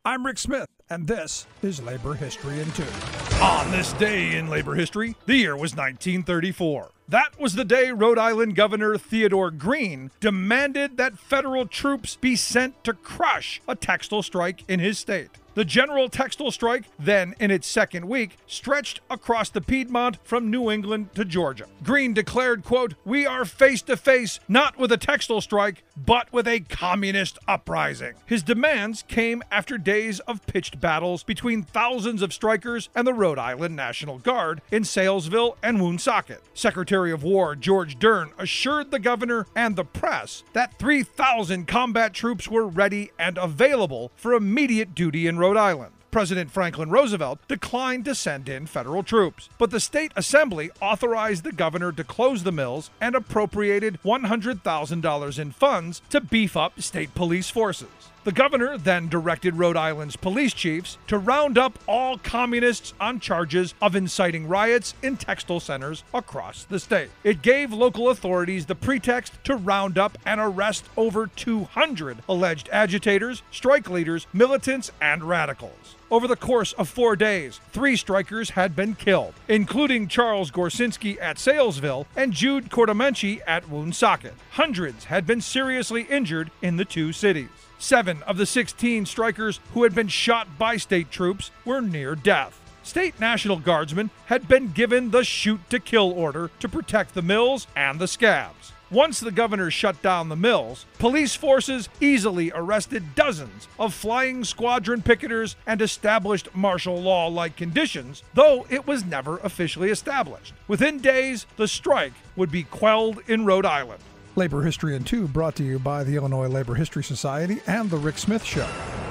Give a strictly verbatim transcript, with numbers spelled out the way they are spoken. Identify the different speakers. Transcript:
Speaker 1: I'm Rick Smith, and this is Labor History in Two.
Speaker 2: On this day in labor history, the year was nineteen thirty-four. That was the day Rhode Island Governor Theodore Green demanded that federal troops be sent to crush a textile strike in his state. The general textile strike, then in its second week, stretched across the Piedmont from New England to Georgia. Green declared, quote, "We are face to face not with a textile strike, but with a communist uprising." His demands came after days of pitched battles between thousands of strikers and the Rhode Island National Guard in Salesville and Woonsocket. Secretary of War George Dern assured the governor and the press that three thousand combat troops were ready and available for immediate duty in Rhode Island. President Franklin Roosevelt declined to send in federal troops, but the state assembly authorized the governor to close the mills and appropriated one hundred thousand dollars in funds to beef up state police forces. The governor then directed Rhode Island's police chiefs to round up all communists on charges of inciting riots in textile centers across the state. It gave local authorities the pretext to round up and arrest over two hundred alleged agitators, strike leaders, militants, and radicals. Over the course of four days, three strikers had been killed, including Charles Gorsinski at Salesville and Jude Cordomenci at Woonsocket. Hundreds had been seriously injured in the two cities. Seven of the sixteen strikers who had been shot by state troops were near death. State National Guardsmen had been given the shoot-to-kill order to protect the mills and the scabs. Once the governor shut down the mills, police forces easily arrested dozens of flying squadron picketers and established martial law-like conditions, though it was never officially established. Within days, the strike would be quelled in Rhode Island.
Speaker 1: Labor History in Two brought to you by the Illinois Labor History Society and The Rick Smith Show.